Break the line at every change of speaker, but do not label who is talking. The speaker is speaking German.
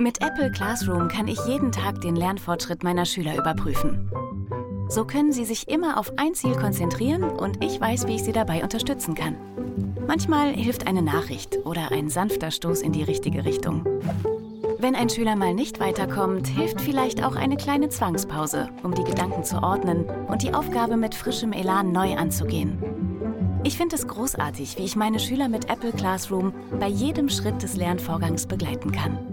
Mit Apple Classroom kann ich jeden Tag den Lernfortschritt meiner Schüler überprüfen. So können sie sich immer auf ein Ziel konzentrieren und ich weiß, wie ich sie dabei unterstützen kann. Manchmal hilft eine Nachricht oder ein sanfter Stoß in die richtige Richtung. Wenn ein Schüler mal nicht weiterkommt, hilft vielleicht auch eine kleine Zwangspause, um die Gedanken zu ordnen und die Aufgabe mit frischem Elan neu anzugehen. Ich finde es großartig, wie ich meine Schüler mit Apple Classroom bei jedem Schritt des Lernvorgangs begleiten kann.